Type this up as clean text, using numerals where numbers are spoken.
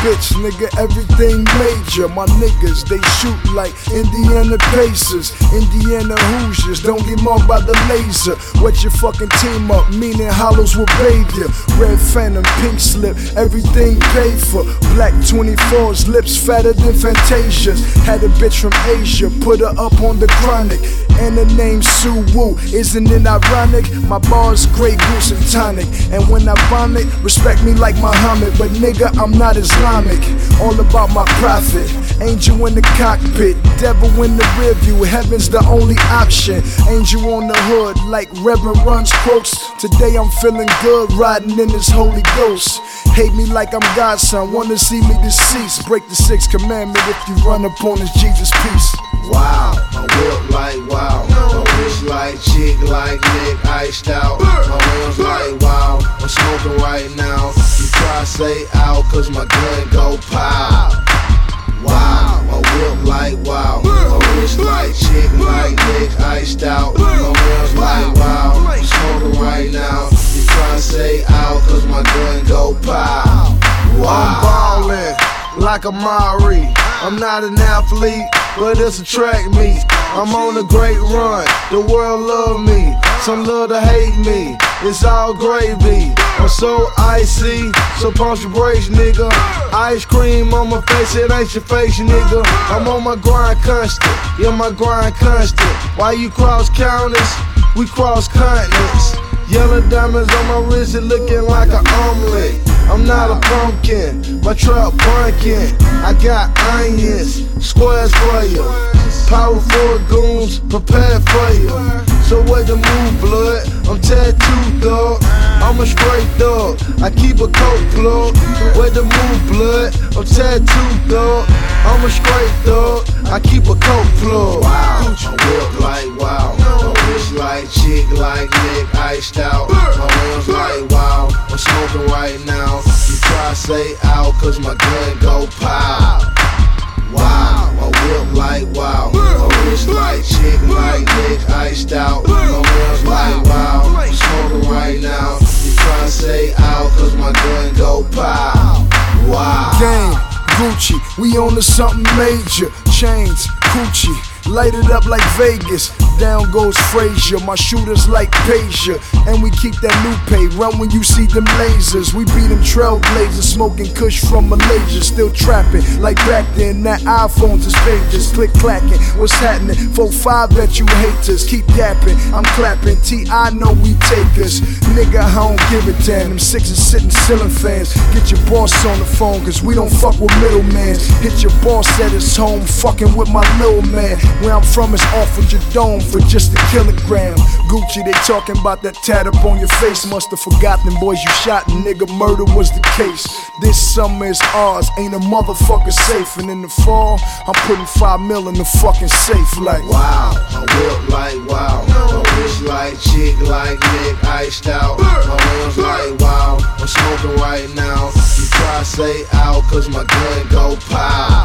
bitch, nigga, everything major. My niggas, they shoot like Indiana Pacers, Indiana Hoosiers, don't get marked by the laser. Wet your fucking team up, meaning hollows will bathe ya. Red Phantom, pink slip, everything paid for. Black 24s, lips fatter than Fantasia's. Had a bitch from Asia, put her up on the chronic. And her name Sue Woo, isn't it ironic? My bars, Grey Goose and tonic. And when I vomit, respect me like Muhammad. But nigga, I'm not Islamic. All about my profit. Angel in the cockpit, devil in the rear view. Heaven's the only option. Angel on the hood, like Reverend runs quotes. Today I'm feeling good, riding in this Holy Ghost. Hate me like I'm God's son, wanna see me deceased. Break the 6th commandment if you run up on this Jesus peace. Wow, my whip like wow, my wrist like chick like Nick iced out. My rims like wow, I'm smoking right now. You try to say out, cause my gun go pow. Wow, my whip like wow, my wrist like chick like Nick iced out. My rims like wow, I'm smoking right now. You try to say out, cause my gun go pow. Wow. I'm ballin' like a Mari. I'm not an athlete, but it's a track meet. I'm on a great run, the world love me. Some love to hate me, it's all gravy. I'm so icy, so pump your brakes, nigga. Ice cream on my face, it ain't your face, nigga. I'm on my grind constant, yeah, my grind constant. Why you cross counties? We cross continents. Yellow diamonds on my wrist, it looking like an omelet. I'm not a pumpkin, my trap bunkin'. I got onions, squares for you. Powerful goons, prepared for you. So what the move, blood? I'm tattooed, dog. I'm a straight dog. I keep a coat plug. Where the move, blood? I'm tattooed, dog. I'm a straight dog. I keep a coat plug. Wow, my whip like wow, my wrist like chick like Nick iced out. My rims like wow, I'm smoking right now. You try to say out, cause my gun go pow. Wow, my whip like wow, my wrist like chick like Nick iced out. My rims like wow, I'm smoking right now. You try to say out, cause my gun go pow. Wow. Gang, Gucci, we on to something major. Chains, Gucci, light it up like Vegas. Down goes Frazier, my shooters like Pasia. And we keep that Lupe, run when you see them lasers. We beat them trailblazers, smoking kush from Malaysia. Still trapping, like back then, that iPhones is pages. Click clacking, what's happening? 4-5 at you haters, keep yapping. I'm clapping, T.I. know we takers. Nigga, I don't give a damn, them 6 is sitting ceiling fans. Get your boss on the phone, cause we don't fuck with middlemen. Hit your boss at his home, fucking with my little man. Where I'm from is off with your dome for just a kilogram. Gucci, they talking about that tat up on your face. Must have forgotten them boys you shot, and nigga, murder was the case. This summer is ours, ain't a motherfucker safe. And in the fall, I'm putting 5 mil in the fucking safe like wow, my whip like wow, my wrist like chick like Nick iced out. My rims like wow, I'm smoking right now. You try to say out, cause my gun go pow.